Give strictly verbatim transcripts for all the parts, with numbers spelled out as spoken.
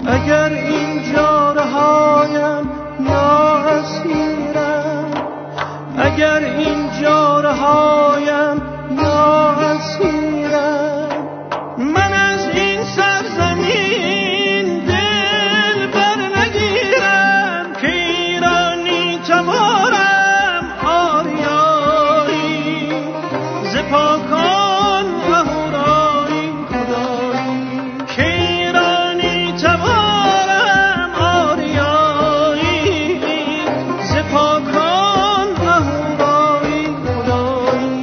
اگر اینجا رهایم یا اسیرم، اگر اینجا رهایم یا اسیرم، من از این سرزمین دل بر نگیرم که ایرانی تبارم آریایی ز پاکان اهورایی خدایی که ایرانی تبارم آریایی ز پاکان اهورایی خدایی.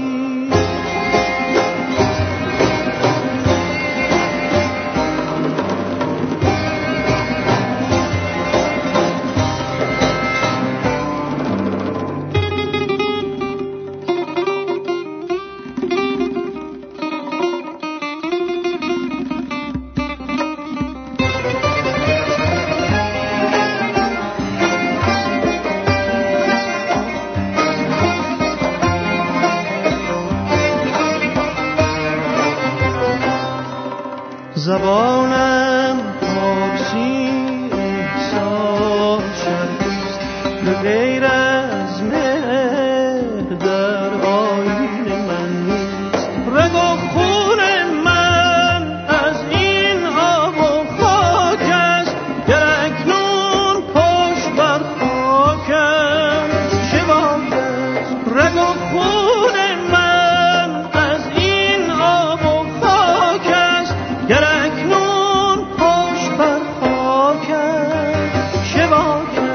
زبانم پارسی احسان شرست، به غیر از مهر در آیین من نیست. رگ و خون من از این آب و خاک است، گر اکنون پشت بر خاکم چه باک است. رگ و خون من از این آب و خاک است، گر اکنون پشت بر خاکم چه باک است.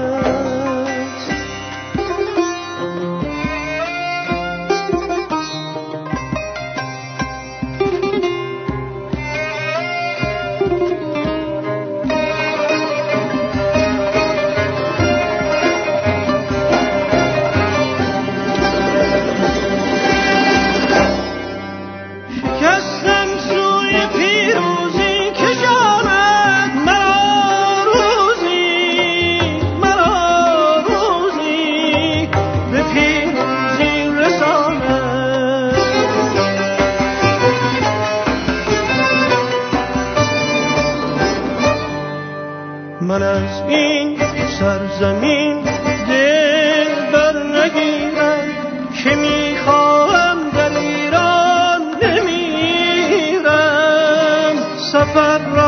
شکستم سوی پیروزی کشاند مرا روزی، مرا روزی به پیروزی رساند. من از این سرزمین دل بر نگیرم که میخواهم در ایران نمیرم. سفر